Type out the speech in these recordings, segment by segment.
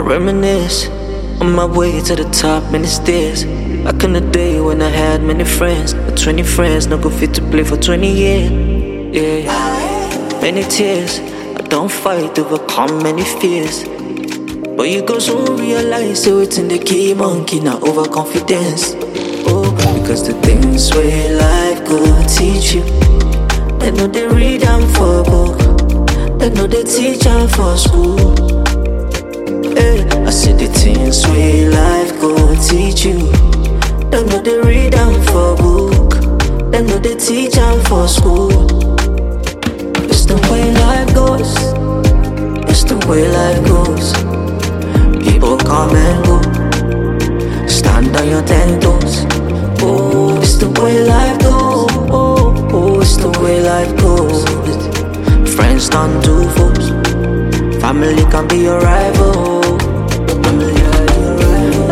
reminisce on my way to the top, many stairs. Back in the day when I had many friends, but 20 friends no go fit to play for 20 years. Yeah, many tears. I don't fight, overcome many fears. But you go soon realize so it's in the key monkey, not overconfidence. Oh, because the things where life go teach you, they know they read them for book, they know they teach them for school. Hey, I see the things where life go teach you, they know they read them for book, they know they teach them for school. It's the way life goes, it's the way life goes. People come and go, stand on your 10 toes. Oh, it's the way life goes. Oh, it's the way life goes. Friends turn to foes, family can be your rival. Family can be your rival.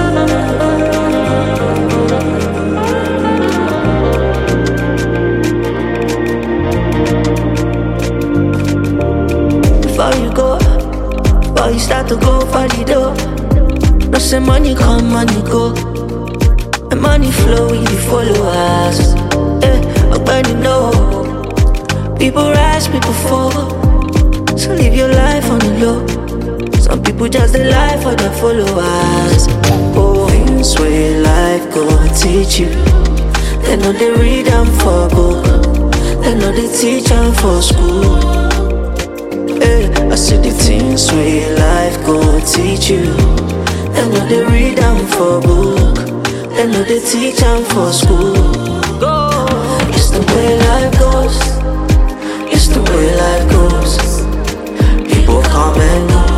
Before you go, before you start to go for the door, no say money come, money go, and money flow with the followers. I'm burning low. People rise, people fall, so live your life on the low. Some people just they lie for their followers. Oh, things where life go teach you, they know they read them for book, they know they teach them for school. I see the things where life go teach you, they know they read them for book, they know they teach them for school. Go, it's the way life goes, it's the way life goes. People come and go,